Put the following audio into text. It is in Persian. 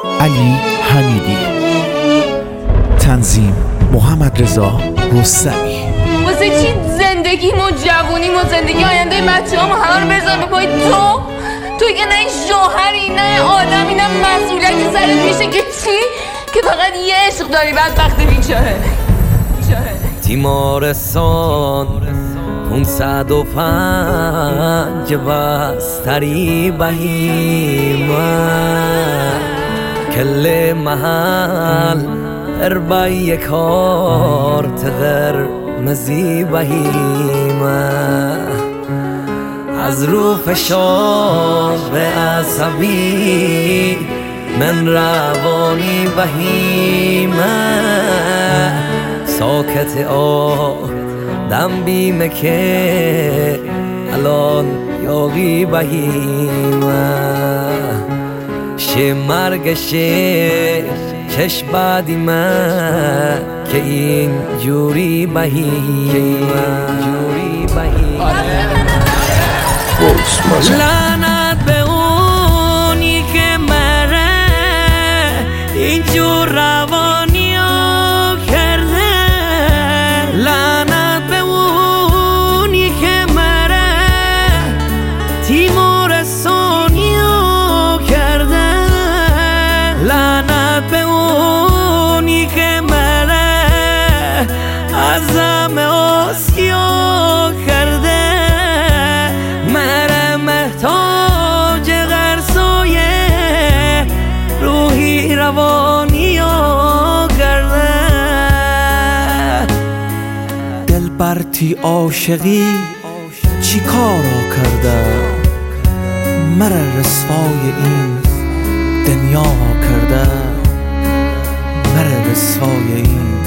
علی حمیدی. تنظیم محمد رضا رستمی. واسه چی زندگی و جوونی و زندگی آینده بچه هم همه رو بذار به پای توی که نه شوهری نه آدمی نه مسئولیتی سرت میشه که چی؟ که فقط یه عشق داری بدبخت بیچاره. تیمارستان 505 بستری بهیمه کل محل اربای کارت قرمزی بهیمه از رو فشار به عصبی من روانی بهیمه ساکت دم بیمه که الان یاقی بهیمه شه مرگشه چش بعدیمه که این جوری بهیمه لعنت به اونی که مره اینجور روانی ها کرده لعنت به اونی که مره تیمارستانی ها کرده لعنت به اونی که مره عزم آسیا کرده مره محتاج غرسایه روحی روانی ها کرده دل برتی عاشقی چی کارا کرده مرا رسوای این دنیا کرده مرا رسوای این